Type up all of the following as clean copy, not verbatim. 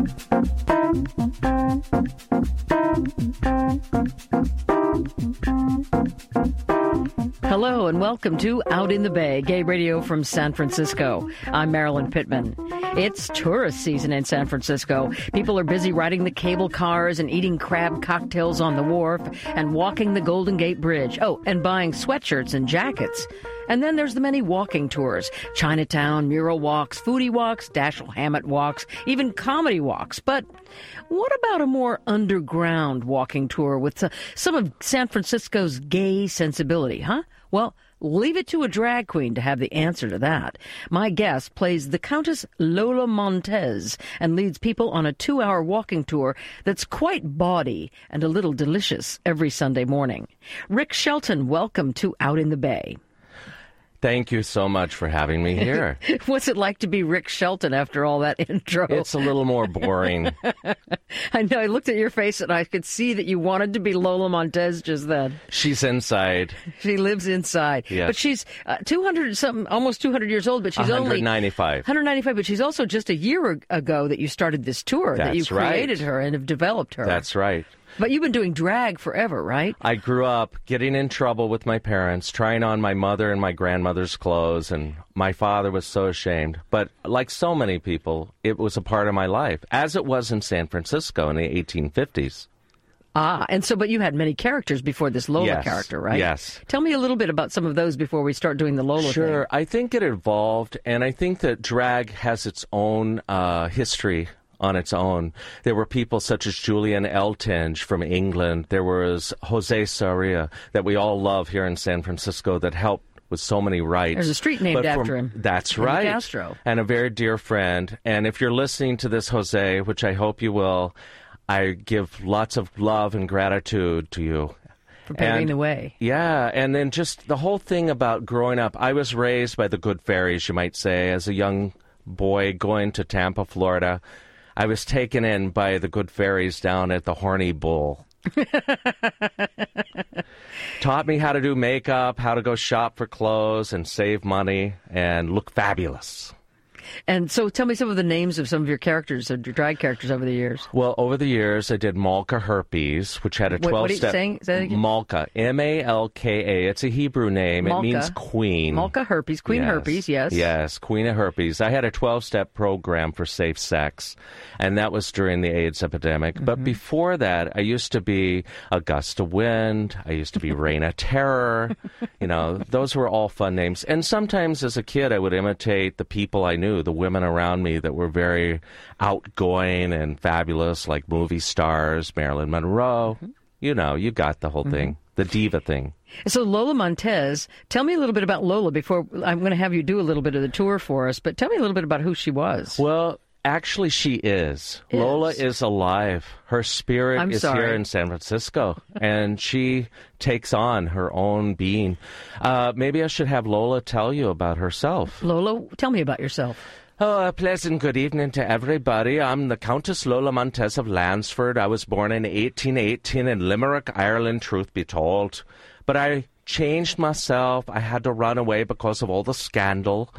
Hello and welcome to Out in the Bay, gay radio from San Francisco. I'm Marilyn Pittman. It's tourist season in San Francisco. People are busy riding the cable cars and eating crab cocktails on the wharf and walking the Golden Gate Bridge. Oh, and buying sweatshirts and jackets. And then there's the many walking tours, Chinatown, mural walks, foodie walks, Dashiell Hammett walks, even comedy walks. But what about a more underground walking tour with some of San Francisco's gay sensibility, huh? Well, leave it to a drag queen to have the answer to that. My guest plays the Countess Lola Montez and leads people on a 2-hour walking tour that's quite bawdy and a little delicious every Sunday morning. Rick Shelton, welcome to Out in the Bay. Thank you so much for having me here. What's it like to be Rick Shelton after all that intro? It's a little more boring. I know. I looked at your face and I could see that you wanted to be Lola Montez just then. She's inside. She lives inside. Yes. But she's 200-something, almost 200 years old, but she's 195. 195, but she's also just a year ago that you started this tour, that you created her and have developed her. That's right. But you've been doing drag forever, right? I grew up getting in trouble with my parents, trying on my mother and my grandmother's clothes, and my father was so ashamed. But like so many people, it was a part of my life, as it was in San Francisco in the 1850s. But you had many characters before this Lola character, right? Yes. Tell me a little bit about some of those before we start doing the Lola thing. Sure. I think it evolved, and I think that drag has its own history on its own. There were people such as Julian Eltinge from England. There was Jose Sarria that we all love here in San Francisco that helped with so many rights. There's a street named after him. That's right. Castro. And a very dear friend. And if you're listening to this, Jose, which I hope you will, I give lots of love and gratitude to you. For paving the way. Yeah, and then just the whole thing about growing up. I was raised by the Good Fairies, you might say, as a young boy going to Tampa, Florida. I was taken in by the Good Fairies down at the Horny Bull. Taught me how to do makeup, how to go shop for clothes and save money and look fabulous. And so tell me some of the names of some of your characters, your drag characters over the years. Well, over the years, I did Malka Herpes, which had a 12-step... What are you saying? Say that again? Malka, M-A-L-K-A. It's a Hebrew name. Malka. It means queen. Malka Herpes, Queen Herpes, yes. Yes, Queen of Herpes. I had a 12-step program for safe sex, and that was during the AIDS epidemic. Mm-hmm. But before that, I used to be a Gust of Wind. I used to be Reign of Terror. You know, those were all fun names. And sometimes as a kid, I would imitate the people I knew, the women around me that were very outgoing and fabulous, like movie stars, Marilyn Monroe. Mm-hmm. You know, you got the whole thing, the diva thing. So Lola Montez, tell me a little bit about Lola before I'm going to have you do a little bit of the tour for us, but tell me a little bit about who she was. Well, actually, she is. Lola is alive. Her spirit is here in San Francisco, and she takes on her own being. Maybe I should have Lola tell you about herself. Lola, tell me about yourself. Oh, a pleasant good evening to everybody. I'm the Countess Lola Montez of Lansford. I was born in 1818 in Limerick, Ireland, truth be told. But I changed myself. I had to run away because of all the scandal.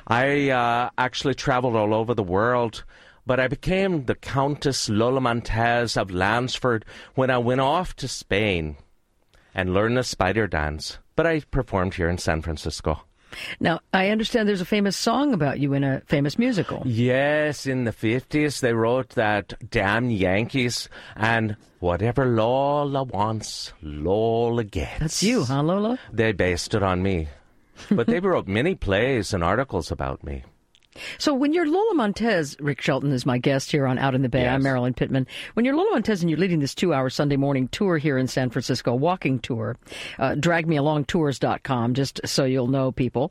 I actually traveled all over the world, but I became the Countess Lola Montez of Lansford when I went off to Spain and learned the spider dance. But I performed here in San Francisco. Now, I understand there's a famous song about you in a famous musical. Yes, in the 50s they wrote that Damn Yankees and whatever Lola wants, Lola gets. That's you, huh, Lola? They based it on me. But they wrote many plays and articles about me. So when you're Lola Montez, Rick Shelton is my guest here on Out in the Bay. Yes. I'm Marilyn Pittman. When you're Lola Montez and you're leading this 2-hour Sunday morning tour here in San Francisco, walking tour, dragmealongtours.com, just so you'll know, people.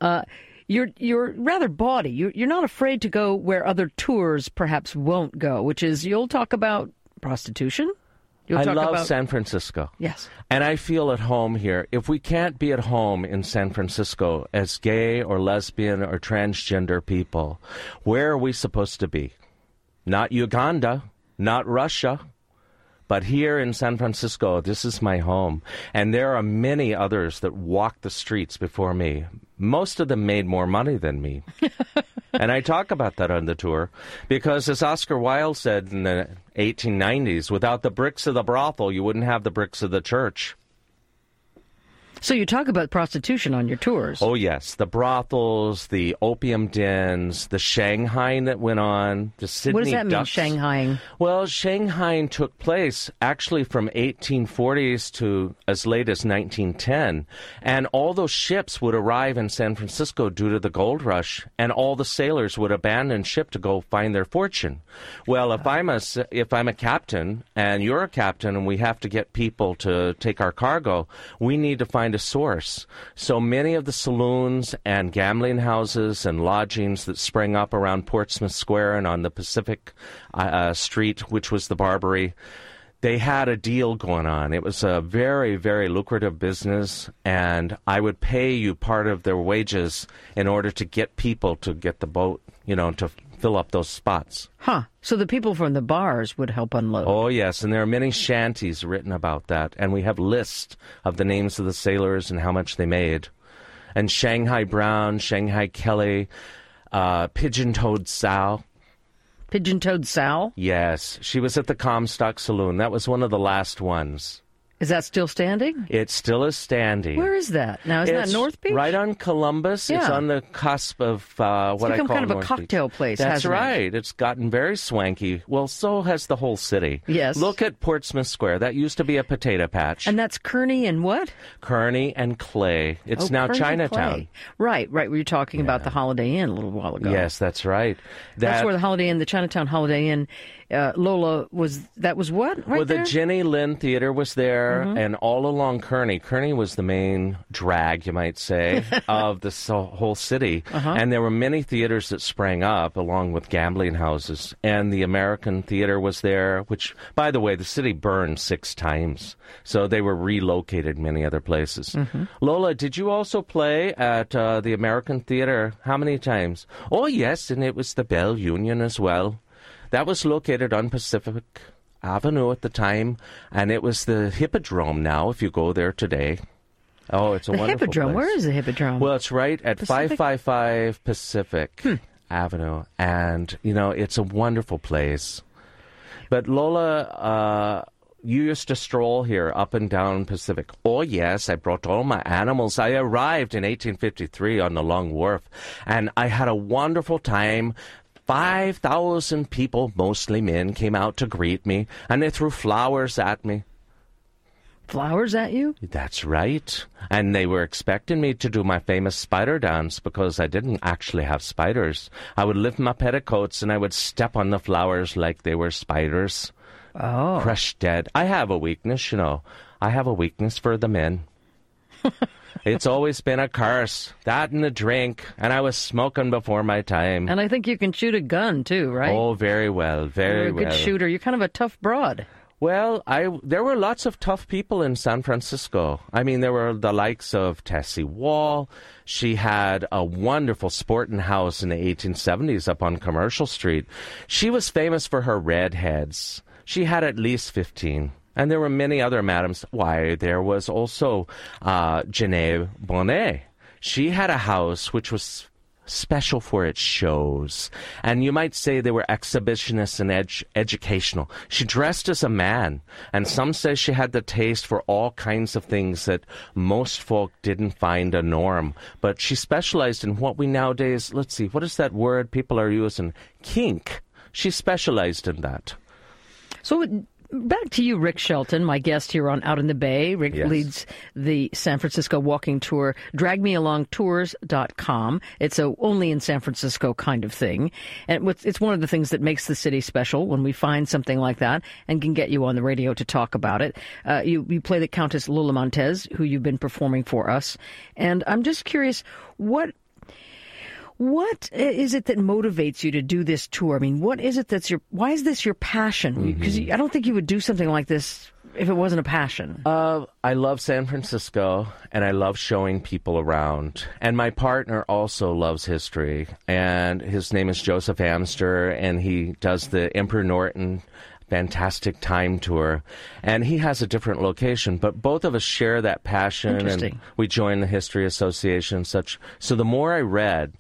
You're rather bawdy. You're not afraid to go where other tours perhaps won't go, which is you'll talk about prostitution. I love San Francisco. Yes. And I feel at home here. If we can't be at home in San Francisco as gay or lesbian or transgender people, where are we supposed to be? Not Uganda, not Russia, but here in San Francisco, this is my home. And there are many others that walk the streets before me. Most of them made more money than me. And I talk about that on the tour because, as Oscar Wilde said in the 1890s, without the bricks of the brothel, you wouldn't have the bricks of the church. So you talk about prostitution on your tours. Oh, yes. The brothels, the opium dens, the Shanghaiing that went on, the Sydney What does that mean, ducks. Shanghaiing? Well, Shanghaiing took place actually from 1840s to as late as 1910. And all those ships would arrive in San Francisco due to the gold rush, and all the sailors would abandon ship to go find their fortune. Well, if I'm a captain and you're a captain and we have to get people to take our cargo, we need to find a source. So many of the saloons and gambling houses and lodgings that sprang up around Portsmouth Square and on the Pacific Street, which was the Barbary, they had a deal going on. It was a very, very lucrative business, and I would pay you part of their wages in order to get people to get the boat, to fill up those spots. Huh. So the people from the bars would help unload. Oh, yes, and there are many shanties written about that, and we have lists of the names of the sailors and how much they made. And Shanghai Brown, Shanghai Kelly, Pigeon-Toed Sal. Pigeon-Toed Sal? Yes, she was at the Comstock Saloon. That was one of the last ones. Is that still standing? It still is standing. Where is that? Now, is that North Beach? Right on Columbus. Yeah. It's on the cusp of what I call It's become kind of North a cocktail Beach. place, That's hasn't right. it? It's gotten very swanky. Well, so has the whole city. Yes. Look at Portsmouth Square. That used to be a potato patch. And that's Kearny and what? Kearny and Clay. It's now Kearny Chinatown. Clay. Right. We were talking about the Holiday Inn a little while ago. Yes, that's right. That's where the Holiday Inn, the Chinatown Holiday Inn, Lola was what? Right well, there? the Jenny Lind Theater was there, and all along Kearny. Kearny was the main drag, you might say, of the whole city. And there were many theaters that sprang up along with gambling houses. And the American Theater was there, which, by the way, the city burned 6 times. So they were relocated many other places. Lola, did you also play at the American Theater? How many times? Oh, yes, and it was the Bell Union as well. That was located on Pacific Avenue at the time, and it was the Hippodrome now, if you go there today. Oh, it's a wonderful Hippodrome. place. Where is the Hippodrome? Well, it's right at Pacific? 555 Pacific Avenue, and, it's a wonderful place. But Lola, you used to stroll here up and down Pacific. Oh, yes, I brought all my animals. I arrived in 1853 on the Long Wharf, and I had a wonderful time. 5,000 people, mostly men, came out to greet me, and they threw flowers at me. Flowers at you? That's right. And they were expecting me to do my famous spider dance because I didn't actually have spiders. I would lift my petticoats and I would step on the flowers like they were spiders. Oh. Crushed dead. I have a weakness, I have a weakness for the men. It's always been a curse. That and a drink. And I was smoking before my time. And I think you can shoot a gun, too, right? Oh, very well. Very well. You're a good shooter. You're kind of a tough broad. Well, there were lots of tough people in San Francisco. I mean, there were the likes of Tessie Wall. She had a wonderful sporting house in the 1870s up on Commercial Street. She was famous for her redheads. She had at least 15. And there were many other madams. Why, there was also Janae Bonnet. She had a house which was special for its shows. And you might say they were exhibitionists and educational. She dressed as a man. And some say she had the taste for all kinds of things that most folk didn't find a norm. But she specialized in what we nowadays, let's see, what is that word people are using? Kink. She specialized in that. So back to you, Rick Shelton, my guest here on Out in the Bay. Rick leads the San Francisco walking tour, dragmealongtours.com. It's a only in San Francisco kind of thing. And it's one of the things that makes the city special when we find something like that and can get you on the radio to talk about it. You play the Countess Lola Montez, who you've been performing for us. And I'm just curious, what is it that motivates you to do this tour? I mean, what is it why is this your passion? Because I don't think you would do something like this if it wasn't a passion. I love San Francisco, and I love showing people around. And my partner also loves history, and his name is Joseph Amster, and he does the Emperor Norton Fantastic Time Tour, and he has a different location, but both of us share that passion, and we join the History Association and such. So the more I read,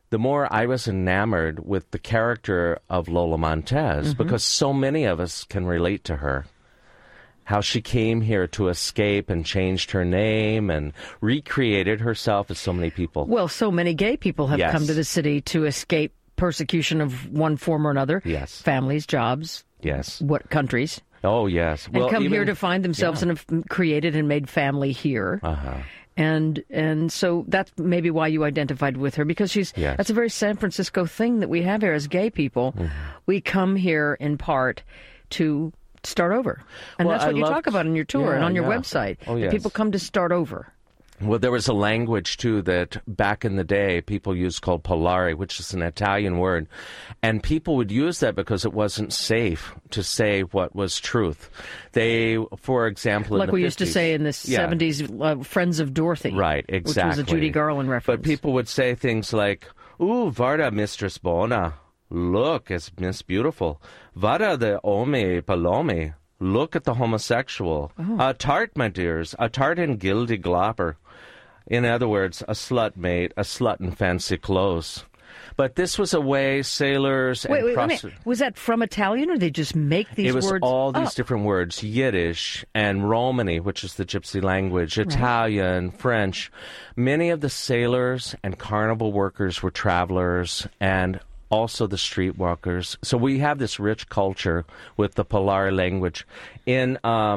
the more I was enamored with the character of Lola Montez, because so many of us can relate to her. How she came here to escape and changed her name and recreated herself as so many people. Well, so many gay people have Yes. come to the city to escape persecution of one form or another. Yes. Families, jobs, Yes. what countries. Oh, yes. And come here to find themselves and have created and made family here. Uh-huh. And so that's maybe why you identified with her, because that's a very San Francisco thing that we have here as gay people. We come here in part to start over. And Well, that's what you talk about on your tour and on your website. Oh, that yes. people come to start over. Well, there was a language, too, that back in the day people used called Polari, which is an Italian word. And people would use that because it wasn't safe to say what was truth. They, for example, Like in the we used to 50s, say in the 70s, Friends of Dorothy. Right, exactly. Which was a Judy Garland reference. But people would say things like, "Ooh, Varda, Mistress Bona. Look, it's Miss Beautiful. Vada the Ome Palome. Look at the homosexual. A tart, my dears. A tart in gildy glopper." In other words, a slut mate, a slut in fancy clothes. But this was a way sailors and was that from Italian, or they just make these words? It was all these up? different words, Yiddish and Romani, which is the gypsy language, Italian, French. Many of the sailors and carnival workers were travelers, and also the streetwalkers. So we have this rich culture with the Polari language. In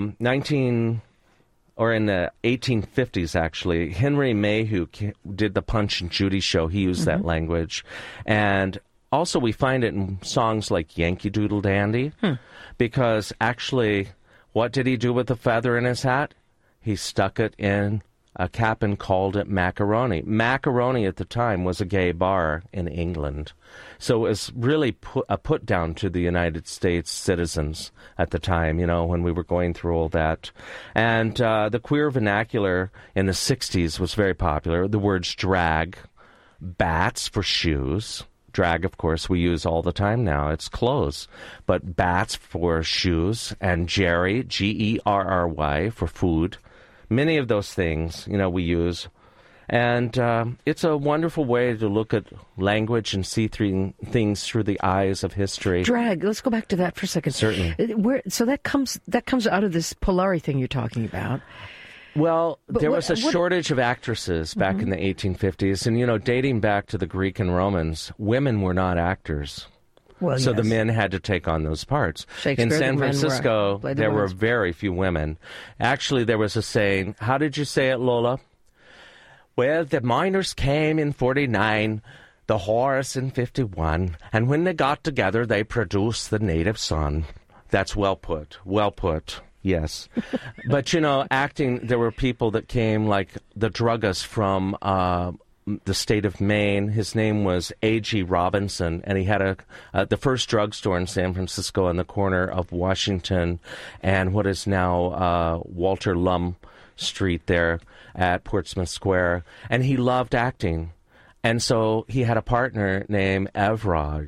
in the 1850s, actually, Henry Mayhew did the Punch and Judy show. He used that language. And also we find it in songs like Yankee Doodle Dandy, because actually, what did he do with the feather in his hat? He stuck it in a cap and called it Macaroni. Macaroni at the time was a gay bar in England. So it was really a put down to the United States citizens at the time, when we were going through all that. And the queer vernacular in the 60s was very popular. The words drag, bats for shoes. Drag, of course, we use all the time now. It's clothes. But bats for shoes, and Jerry, Gerry, for food. Many of those things, we use. And it's a wonderful way to look at language and see things through the eyes of history. Drag. Let's go back to that for a second. Certainly. So that comes out of this Polari thing you're talking about. Well, there was a shortage of actresses back in the 1850s. And, dating back to the Greek and Romans, women were not actors. Well, so the men had to take on those parts. In San Francisco, there were very few women. Actually, there was a saying, how did you say it, Lola? Well, the miners came in 49, the Horse in 51, and when they got together, they produced the native son. That's well put. Well put. Yes. But, acting, there were people that came, like the druggist from the state of Maine. His name was A.G. Robinson, and he had the first drugstore in San Francisco on the corner of Washington and what is now Walter Lum Street there at Portsmouth Square. And he loved acting. And so he had a partner named Evrard,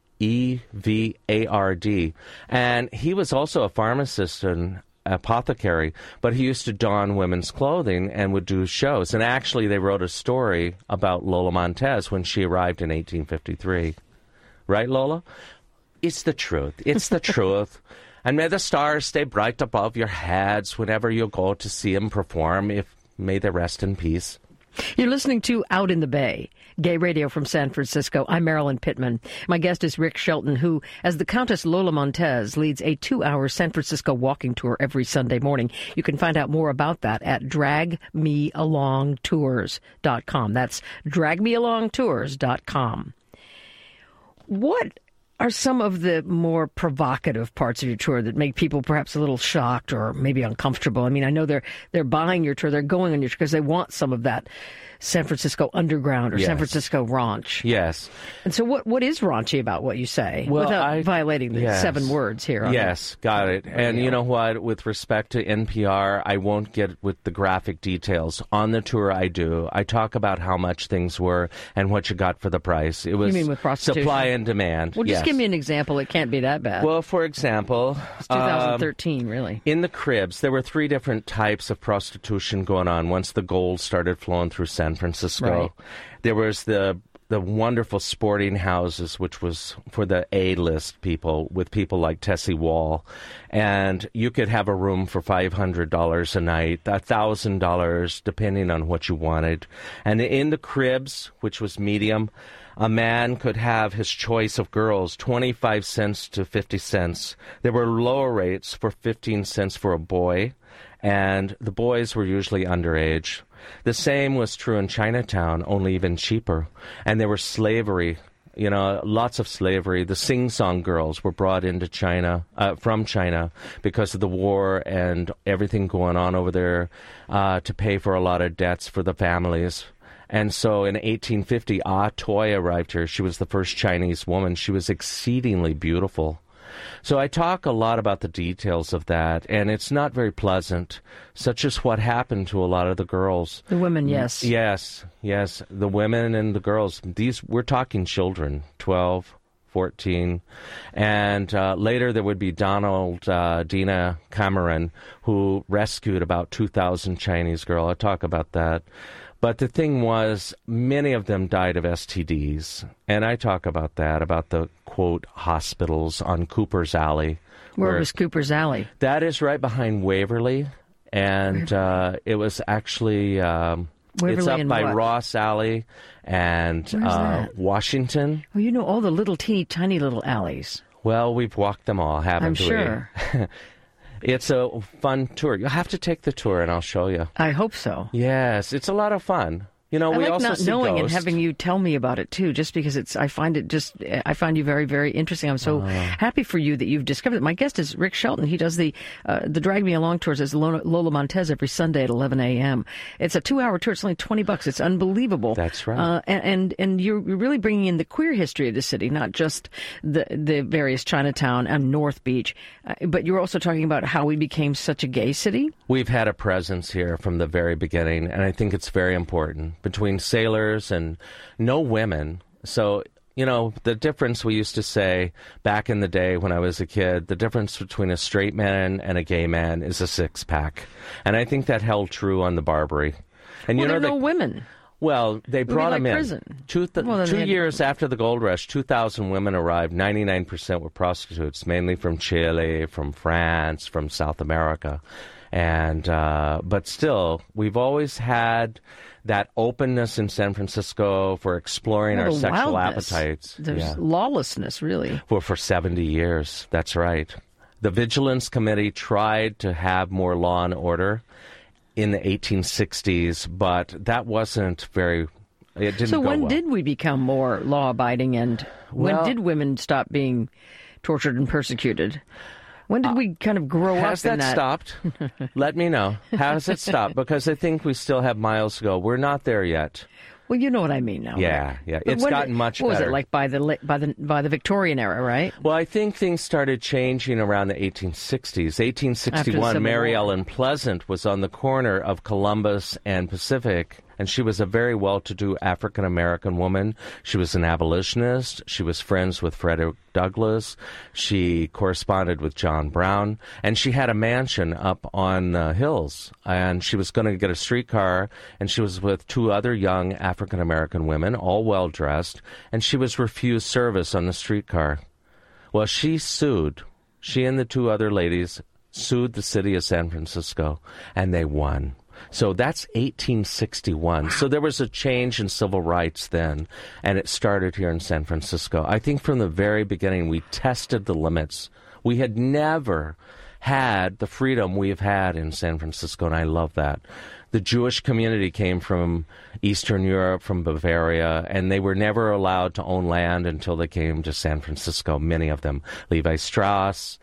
E-V-A-R-D. And he was also a pharmacist and apothecary, but he used to don women's clothing and would do shows. And actually, they wrote a story about Lola Montez when she arrived in 1853. Right, Lola? It's the truth. It's the truth. And may the stars stay bright above your heads whenever you go to see him perform. May they rest in peace. You're listening to Out in the Bay, gay radio from San Francisco. I'm Marilyn Pittman. My guest is Rick Shelton, who, as the Countess Lola Montez, leads a 2-hour San Francisco walking tour every Sunday morning. You can find out more about that at dragmealongtours.com. That's dragmealongtours.com. What are some of the more provocative parts of your tour that make people perhaps a little shocked or maybe uncomfortable? I mean, I know they're buying your tour, they're going on your tour because they want some of that San Francisco underground or San Francisco raunch. Yes. And so what is raunchy about what you say without violating the 7 words here? Yes, got it. And you know what? With respect to NPR, I won't get with the graphic details. On the tour, I do. I talk about how much things were and what you got for the price. It was you mean with prostitution? Supply and demand. Well, just give me an example. It can't be that bad. Well, for example... It's 2013, really. In the cribs, there were 3 different types of prostitution going on once the gold started flowing through San Francisco. Right. There was the the wonderful sporting houses, which was for the A-list people, with people like Tessie Wall. And you could have a room for $500 a night, $1,000, depending on what you wanted. And in the cribs, which was medium, a man could have his choice of girls, 25 cents to 50 cents. There were lower rates for 15 cents for a boy, and the boys were usually underage. The same was true in Chinatown, only even cheaper. And there was slavery, lots of slavery. The sing-song girls were brought into China, from China, because of the war and everything going on over there, to pay for a lot of debts for the families. And so in 1850, Ah Toy arrived here. She was the first Chinese woman. She was exceedingly beautiful. So I talk a lot about the details of that, and it's not very pleasant, such as what happened to a lot of the girls. The women, yes. Yes, the women and the girls. We're talking children, 12, 14. And later there would be Donald Dina Cameron, who rescued about 2,000 Chinese girls. I'll talk about that. But the thing was, many of them died of STDs. And I talk about that, about the, quote, hospitals on Cooper's Alley. Where was Cooper's Alley? That is right behind Waverly. And it was actually, it's up by what? Ross Alley and Washington. Oh, you know all the little teeny tiny little alleys. Well, we've walked them all, haven't we? I'm sure. It's a fun tour. You'll have to take the tour, and I'll show you. I hope so. Yes, it's a lot of fun. We I like also not see knowing ghosts. and having you tell me about it too, just because I find you very, very interesting. I'm so happy for you that you've discovered it. My guest is Rick Shelton. He does the Drag Me Along tours as Lola Montez every Sunday at 11 a.m. It's a 2-hour tour. It's only $20. It's unbelievable. That's right. And you're really bringing in the queer history of the city, not just the various Chinatown and North Beach, but you're also talking about how we became such a gay city. We've had a presence here from the very beginning, and I think it's very important. Between sailors and no women. So, the difference we used to say back in the day when I was a kid, the difference between a straight man and a gay man is a six-pack. And I think that held true on the Barbary. And there are no women. Well, they brought them in. Prison. 2 years after the gold rush, 2,000 women arrived. 99% were prostitutes, mainly from Chile, from France, from South America. And but still, we've always had that openness in San Francisco for exploring our sexual appetites. There's lawlessness, really. For 70 years. That's right. The Vigilance Committee tried to have more law and order in the 1860s, but that wasn't very... It didn't go well. So when did we become more law-abiding, and when did women stop being tortured and persecuted? When did we kind of grow up in that? Has that stopped? Let me know. Has it stopped? Because I think we still have miles to go. We're not there yet. Well, you know what I mean now. Yeah, yeah. It's gotten much better. What was it like by the Victorian era, right? Well, I think things started changing around the 1860s. 1861, Mary Ellen Pleasant was on the corner of Columbus and Pacific, and she was a very well-to-do African-American woman. She was an abolitionist. She was friends with Frederick Douglass. She corresponded with John Brown, and she had a mansion up on the hills, and she was going to get a streetcar, and she was with 2 other young African-American women, all well-dressed, and she was refused service on the streetcar. Well, she sued. She and the 2 other ladies sued the city of San Francisco, and they won. So that's 1861. So there was a change in civil rights then, and it started here in San Francisco. I think from the very beginning we tested the limits. We had never had the freedom we've had in San Francisco, and I love that. The Jewish community came from Eastern Europe, from Bavaria, and they were never allowed to own land until they came to San Francisco, many of them. Levi Strauss,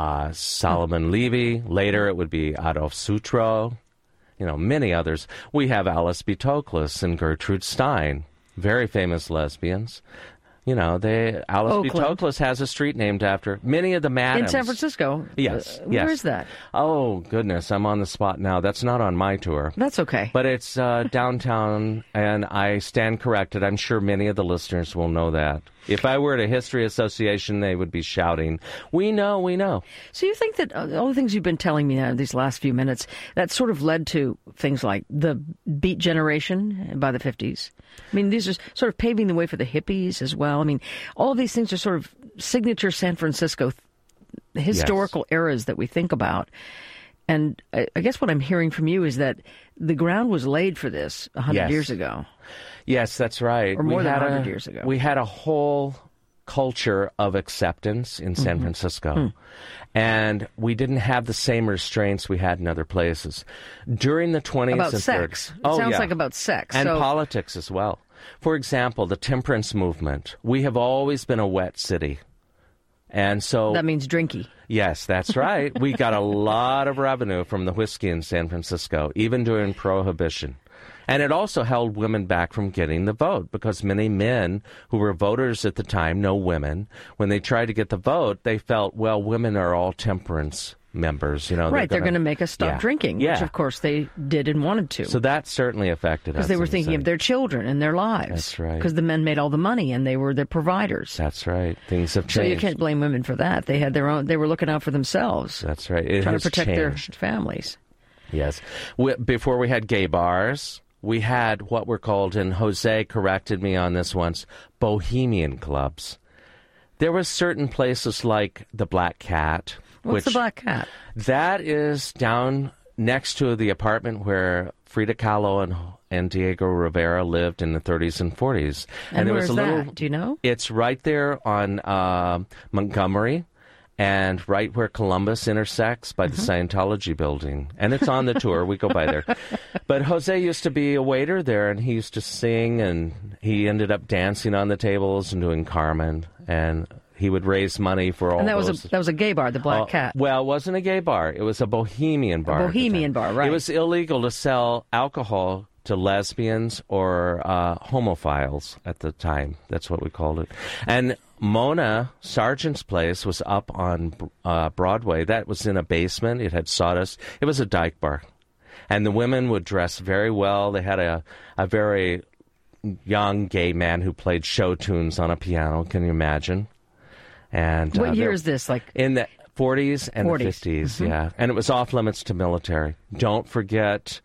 Solomon Levy. Later it would be Adolf Sutro. Many others. We have Alice B. Toklas and Gertrude Stein, very famous lesbians. Alice B. Toklas has a street named after many of the madams. In San Francisco? Yes. Where is that? Oh, goodness, I'm on the spot now. That's not on my tour. That's okay. But it's downtown, and I stand corrected. I'm sure many of the listeners will know that. If I were at a history association, they would be shouting, "We know, we know." So you think that all the things you've been telling me now these last few minutes, that sort of led to things like the Beat Generation by the 50s? I mean, these are sort of paving the way for the hippies as well. I mean, all of these things are sort of signature San Francisco historical eras that we think about. And I guess what I'm hearing from you is that the ground was laid for this 100 years ago. Yes, that's right. Or more than 100 years ago. We had a whole culture of acceptance in San Francisco. And we didn't have the same restraints we had in other places. During the 20s about and sex. 30s. It sounds like about sex. And politics as well. For example, the temperance movement. We have always been a wet city. And so that means drinky. Yes, that's right. We got a lot of revenue from the whiskey in San Francisco, even during Prohibition. And it also held women back from getting the vote because many men who were voters at the time, no women, when they tried to get the vote, they felt, well, women are all temperance members. Right, they're going to make us stop drinking, which of course they did and wanted to. So that certainly affected us. Because they were thinking of their children and their lives. That's right. Because the men made all the money and they were the providers. That's right. Things have changed. So you can't blame women for that. They had their own. They were looking out for themselves. That's right. Trying to protect their families. Yes. Before we had gay bars, we had what were called, and Jose corrected me on this once, bohemian clubs. There were certain places like the Black Cat. What's the Black Cat? That is down next to the apartment where Frida Kahlo and Diego Rivera lived in the 30s and 40s. And there was that? Do you know? It's right there on Montgomery and right where Columbus intersects by the Scientology building. And it's on the tour. We go by there. But Jose used to be a waiter there, and he used to sing, and he ended up dancing on the tables and doing Carmen, and he would raise money for all and that those. that was a gay bar, the Black Cat. Well, it wasn't a gay bar. It was a bohemian bar. A bohemian bar, right. It was illegal to sell alcohol to lesbians or homophiles at the time. That's what we called it. And Mona Sargent's place was up on Broadway. That was in a basement. It had sawdust. It was a dyke bar. And the women would dress very well. They had a very young gay man who played show tunes on a piano. Can you imagine? And what year is this? Like in the 40s and the 50s, yeah. And it was off limits to military. Don't forget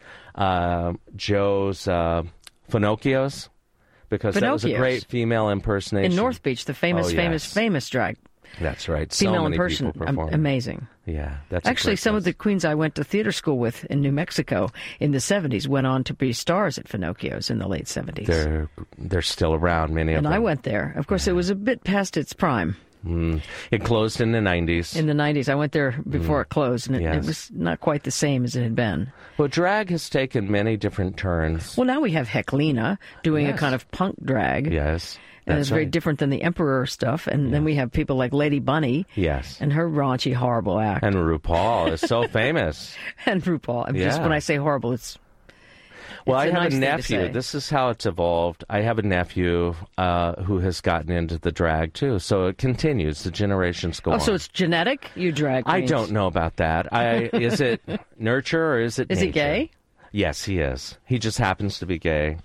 Joe's Finocchio's, because that was a great female impersonation. In North Beach, the famous drag. That's right. Female so many impersonation. people performed. Amazing. Yeah, that's actually some of the queens I went to theater school with in New Mexico in the 70s went on to be stars at Finocchio's in the late 70s. They're still around, many of them. And I went there. Of course, it was a bit past its prime. It closed in the 90s. In the 90s. I went there before it closed, and it was not quite the same as it had been. Well, drag has taken many different turns. Well, now we have Heclina doing a kind of punk drag. Yes. And it's very different than the Emperor stuff. And then we have people like Lady Bunny. Yes. And her raunchy, horrible act. And RuPaul is so famous. And RuPaul. Just when I say horrible, it's... Well, I have a nephew. This is how it's evolved. I have a nephew who has gotten into the drag, too. So it continues. The generations go on. Oh, so it's genetic? You drag queens. I don't know about that. Is it nurture or is it Is nature? he gay? Yes, he is. He just happens to be gay.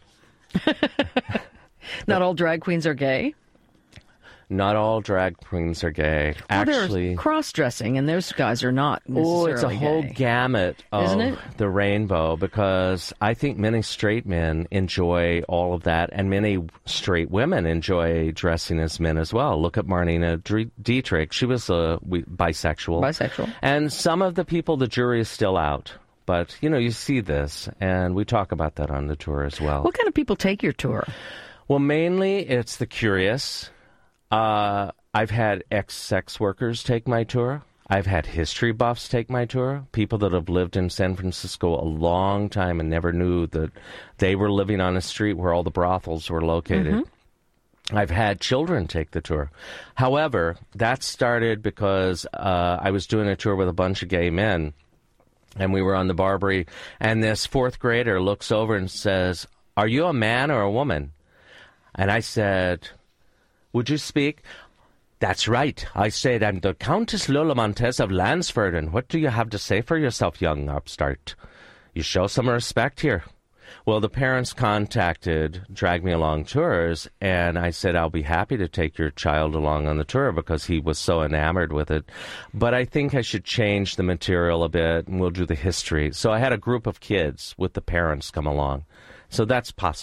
Not all drag queens are gay? Not all drag queens are gay. Well, actually, there's cross-dressing, and those guys are not necessarily it's a whole gay. gamut of the rainbow, because I think many straight men enjoy all of that, and many straight women enjoy dressing as men as well. Look at Marlene Dietrich. She was bisexual. Bisexual. And some of the people, the jury is still out. But, you see this, and we talk about that on the tour as well. What kind of people take your tour? Well, mainly it's the curious. I've had ex-sex workers take my tour. I've had history buffs take my tour. People that have lived in San Francisco a long time and never knew that they were living on a street where all the brothels were located. I've had children take the tour. However, that started because I was doing a tour with a bunch of gay men, and we were on the Barbary, and this fourth grader looks over and says, "Are you a man or a woman?" And I said, "Would you speak?" "That's right." I said, "I'm the Countess Lola Montez of Lansford, and what do you have to say for yourself, young upstart? You show some respect here." Well, the parents contacted Drag Me Along Tours, and I said, "I'll be happy to take your child along on the tour," because he was so enamored with it. But I think I should change the material a bit, and we'll do the history. So I had a group of kids with the parents come along. So that's possible.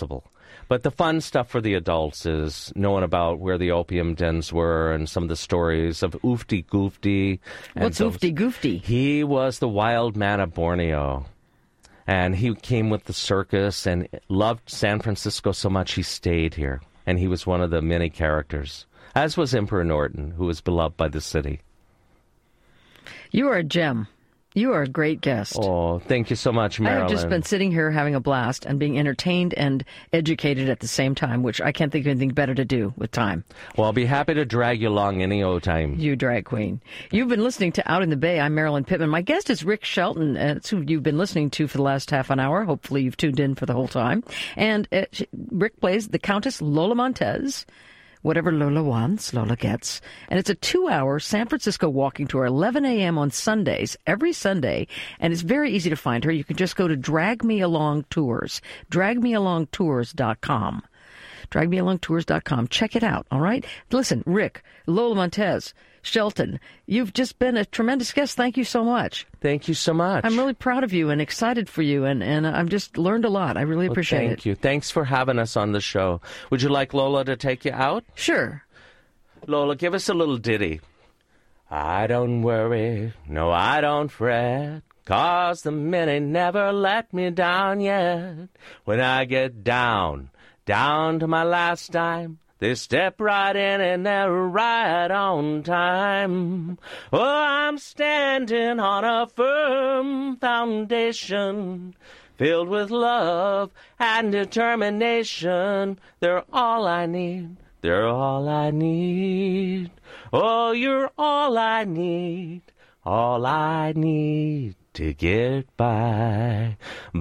But the fun stuff for the adults is knowing about where the opium dens were and some of the stories of Oofty Goofty. What's Oofty Goofty? He was the wild man of Borneo. And he came with the circus and loved San Francisco so much he stayed here. And he was one of the many characters, as was Emperor Norton, who was beloved by the city. You are a gem. You are a great guest. Oh, thank you so much, Marilyn. I have just been sitting here having a blast and being entertained and educated at the same time, which I can't think of anything better to do with time. Well, I'll be happy to drag you along any old time. You drag queen. You've been listening to Out in the Bay. I'm Marilyn Pittman. My guest is Rick Shelton. It's who you've been listening to for the last half an hour. Hopefully you've tuned in for the whole time. And Rick plays the Countess Lola Montez. Whatever Lola wants, Lola gets. And it's a 2-hour San Francisco walking tour, 11 a.m. on Sundays, every Sunday. And it's very easy to find her. You can just go to Drag Me Along Tours, dragmealongtours.com. Dragmealongtours.com. Check it out, all right? Listen, Rick, Lola Montez, Shelton, you've just been a tremendous guest. Thank you so much. Thank you so much. I'm really proud of you and excited for you, and I've just learned a lot. I really appreciate it. Thank you. Thanks for having us on the show. Would you like Lola to take you out? Sure. Lola, give us a little ditty. I don't worry, no, I don't fret, 'cause the minute never let me down yet. When I get down to my last dime, they step right in and they're right on time. Oh, I'm standing on a firm foundation, filled with love and determination. They're all I need. They're all I need. Oh, you're all I need. All I need to get by.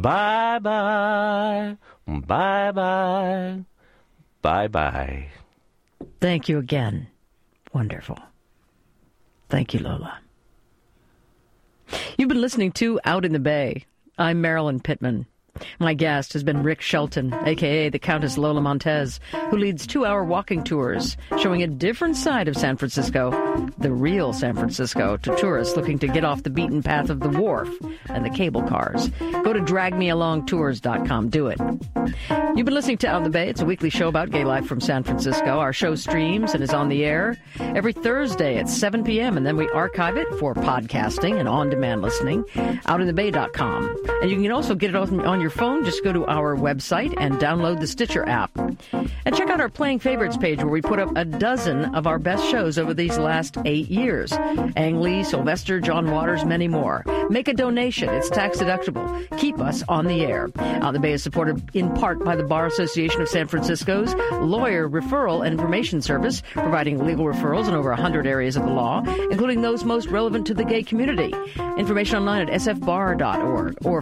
Bye-bye. Bye-bye. Bye-bye. Thank you again. Wonderful. Thank you, Lola. You've been listening to Out in the Bay. I'm Marilyn Pittman. My guest has been Rick Shelton, a.k.a. the Countess Lola Montez, who leads 2-hour walking tours showing a different side of San Francisco, the real San Francisco, to tourists looking to get off the beaten path of the wharf and the cable cars. Go to dragmealongtours.com. Do it. You've been listening to Out in the Bay. It's a weekly show about gay life from San Francisco. Our show streams and is on the air every Thursday at 7 p.m., and then we archive it for podcasting and on-demand listening, outinthebay.com. And you can also get it on your phone. Just go to our website and download the Stitcher app. And check out our Playing Favorites page, where we put up a dozen of our best shows over these last 8 years. Ang Lee, Sylvester, John Waters, many more. Make a donation. It's tax deductible. Keep us on the air. Out in the Bay is supported in part by the Bar Association of San Francisco's Lawyer Referral and Information Service, providing legal referrals in over 100 areas of the law, including those most relevant to the gay community. Information online at sfbar.org or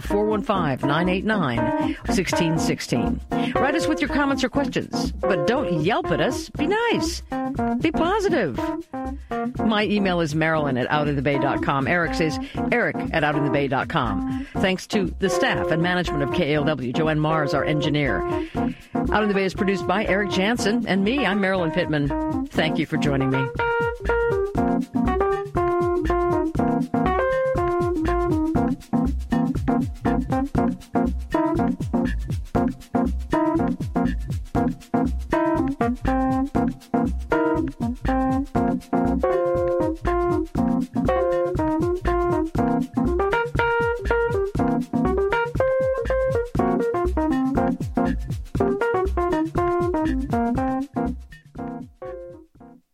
415-989-1616. Write us with your comments or questions, but don't yelp at us. Be nice. Be positive. My email is marilyn@outinthebay.com. Eric says eric@outinthebay.com. Thanks to the staff and management of KALW. Joanne Mars, our engineer. Out in the Bay is produced by Eric Jansen and me. I'm Marilyn Pittman. Thank you for joining me. Thank you.